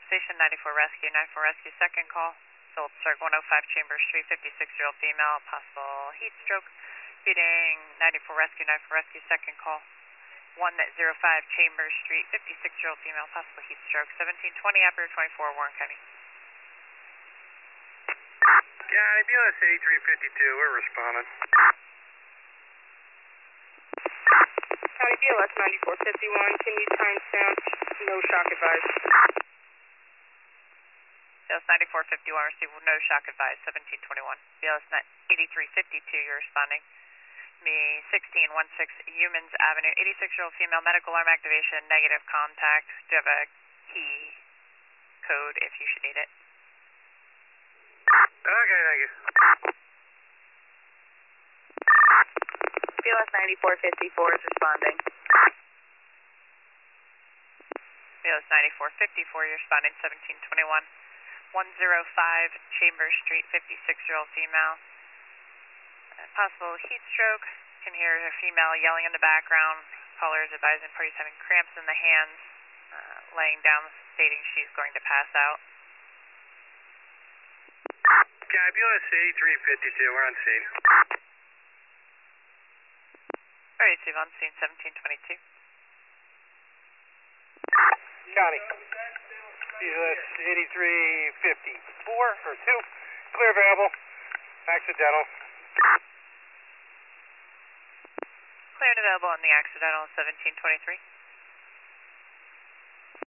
Station 94 Rescue, 94 Rescue, second call. Phillips Cirque 105 Chambers Street, 56-year-old female, possible heat stroke. Feeding 94 Rescue, 94 Rescue, second call. 105 Chambers Street, 56-year-old female, possible heat stroke. 1720, operator 24, Warren County. County, BLS 8352, we're responding. County BLS 9451, can you timestamp no shock advised? BLS 9451, receive no shock advised, 1721. BLS 8352, you're responding. Me 1616 Humans Avenue, 86-year-old female, medical alarm activation, negative contact. Do you have a key code if you should need it? Okay, thank you. BLS 9454 is responding. BLS 9454, you're responding, 1721. 105 Chambers Street, 56-year-old female. Possible heat stroke. Can hear a female yelling in the background. Caller is advising parties having cramps in the hands, laying down, stating she's going to pass out. County, BLS 8352, we're on scene. Alright, receive on scene, 1722. County, BLS 8354 or 2, clear available, accidental. Clear and available on the accidental, 1723.